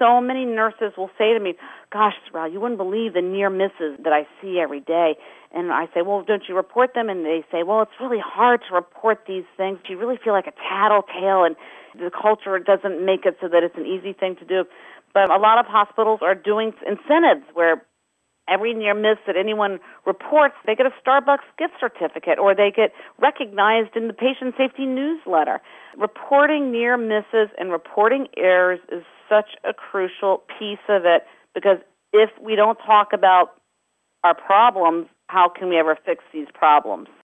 so many nurses will say to me, gosh, Ralph, you wouldn't believe the near misses that I see every day. And I say, well, don't you report them? And they say, well, it's really hard to report these things. You really feel like a tattletale, and the culture doesn't make it so that it's an easy thing to do. But a lot of hospitals are doing incentives where every near miss that anyone reports, they get a Starbucks gift certificate, or they get recognized in the patient safety newsletter. Reporting near misses and reporting errors is such a crucial piece of it, because if we don't talk about our problems, how can we ever fix these problems?